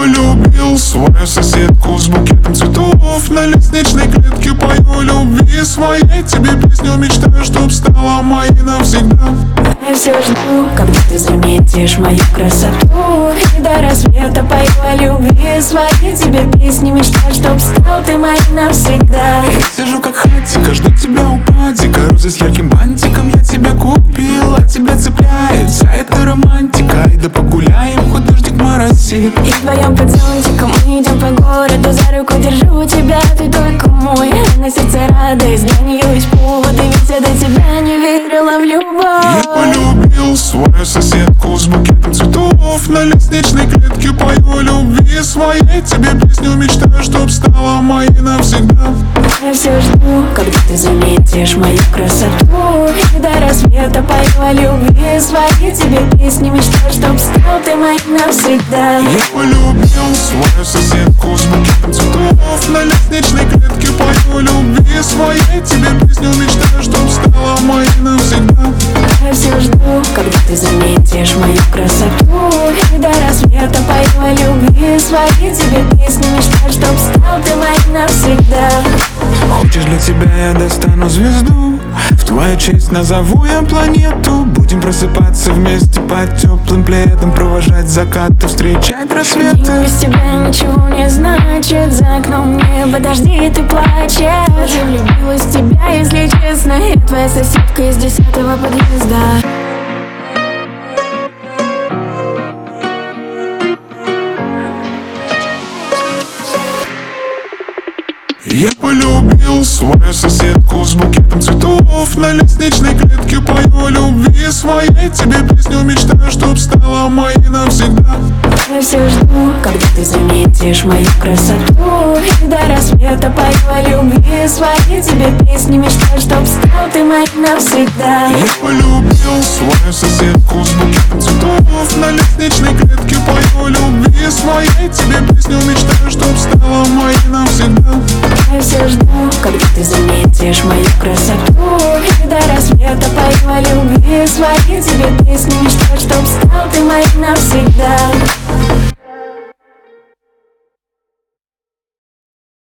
полюбил свою соседку с букетом цветов. На лестничной клетке пою любви своей. Тебе песню мечтаю, чтоб стала моей навсегда. Я все жду, когда ты заметишь мою красоту. И до рассвета пою о любви своей. Тебе песни мечтаю, чтоб стал ты моей навсегда. Я сижу как хатика, жду тебя у падика. Розы с ярким бантиком я тебя купил, а тебя цепляет вся эта романтика. И да погуляем, хоть дождик моросит. И вдвоем под зонтиком мы идем по городу. За руку держу тебя, ты только мой. На сердце радость, для нее есть повод. И ведь я до тебя не верила в любовь. Я полюбил свою соседку с букетом цветов. На лестничной клетке пою любви своей. Тебе песню мечтаю, чтоб стала моей навсегда. Я все жду, когда ты заметишь мою красоту. И до рассвета пою о любви своей. Тебе песни мечтаю, чтоб стал ты моей навсегда. Я полюбил свою соседку с букетом цветов. На лестничной клетке пою любви своей. Тебе песню мечтаю, чтоб стала моей навсегда. Я все жду, когда ты заметишь мою красоту. И до рассвета пою о любви своей. Тебе песни мечтаю, чтоб стал ты моей навсегда. Хочешь, для тебя я достану звезду. В твою честь назову я планету. Будем просыпаться вместе под теплым пледом, провожать закаты, встречать рассветы. День без тебя ничего не значит. За окном небо, дожди, ты плачешь. Я же влюбилась в тебя, если честно. Я твоя соседка из 10-го подъезда. Я полюбил свою соседку с букетом цветов. На лестничной клетке пою любви своей. Тебе песню мечтаю, чтоб стала моей навсегда. Я все жду, когда ты заметишь мою красоту. И до рассвета пою о любви своей. Тебе песни мечтаю, чтоб стал ты моей навсегда. Я полюбил свою соседку с букетом цветов. На лестничной клетке пою любви своей. Тебе песню мечтаю, чтоб стала моей навсегда. Я все жду, когда ты заметишь мою красоту. И до рассвета пою о любви своей. Тебе песни мечтаю, чтоб стал ты моей навсегда.